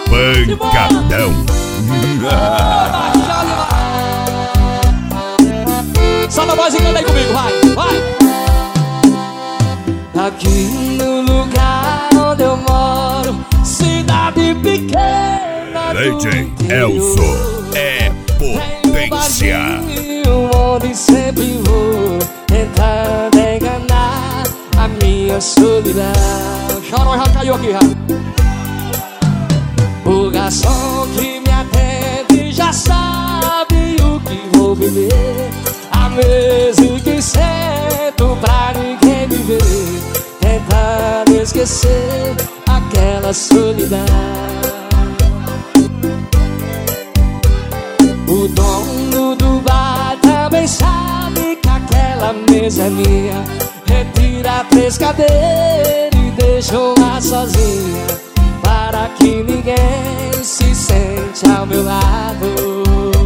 Pancadão. Solta a voz e canta aí comigo, vai, vai. Aqui no lugar onde eu moro, cidade pequena DJ Elso é potência. Onde sempre vou tentando enganar a minha solidão. Chorão já caiu aqui, já. O garçom que me atende já sabe o que vou beber. A mesa que sento pra ninguém me ver, tentando esquecer aquela solidão. O dono do bar também sabe que aquela mesa é minha. Retira 3 cadeiras e deixa lá sozinha, para que ninguém se sente ao meu lado.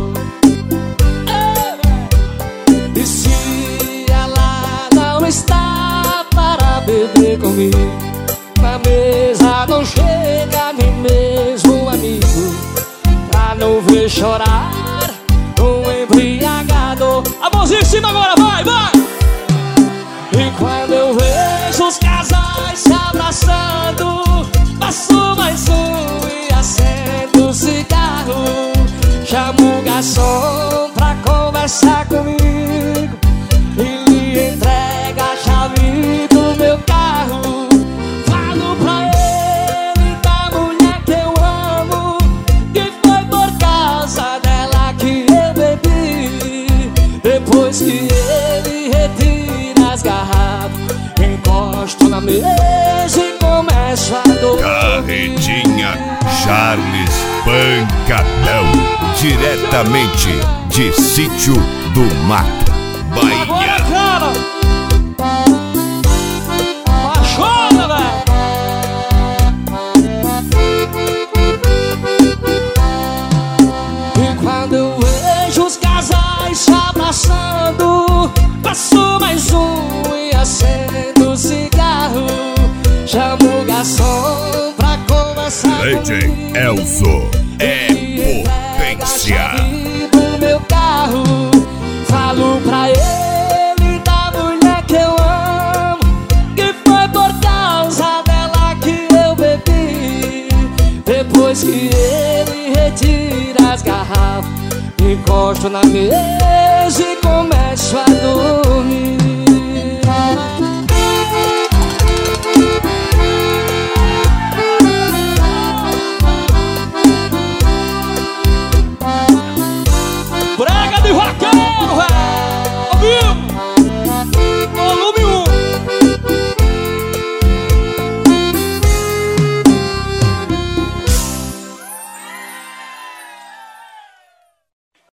E se ela não está para beber comigo, na mesa não chega nem mesmo um amigo, pra não ver chorar um embriagado. A mãozinha em cima agora, vai, vai! E quando eu vejo os casais se abraçando, passo mais um e acendo o cigarro. Chamo o garçom pra conversar comigo e lhe entrega a chave do meu carro. Falo pra ele da mulher que eu amo, que foi por causa dela que eu bebi. Depois que ele retira as garrafas, encosto na mesa e começo a dormir. Carretinha Charles Pancadão, diretamente de Sítio do Mato, Bahia. Cara, apaixona, velho. E quando eu vejo os casais se abraçando, passo mais um e acendo o cigarro. Chamo o garçom pra conversar DJ comigo. Elso é potência. Do meu carro, falo pra ele da mulher que eu amo, que foi por causa dela que eu bebi. Depois que ele retira as garrafas, encosto na mesa e começo a dormir. Brega de vaca!